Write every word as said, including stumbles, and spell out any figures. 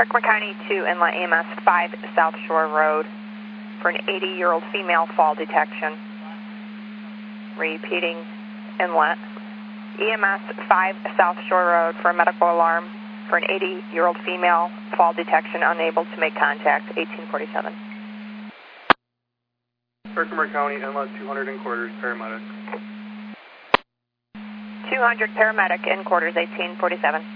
Herkimer County to Inlet E M S five South Shore Road for an eighty-year-old female fall detection. Repeating, Inlet. E M S five South Shore Road for a medical alarm for an eighty-year-old female fall detection, unable to make contact, eighteen forty-seven. Herkimer County, Inlet two hundred in quarters, paramedic. two hundred paramedic in quarters, eighteen forty-seven.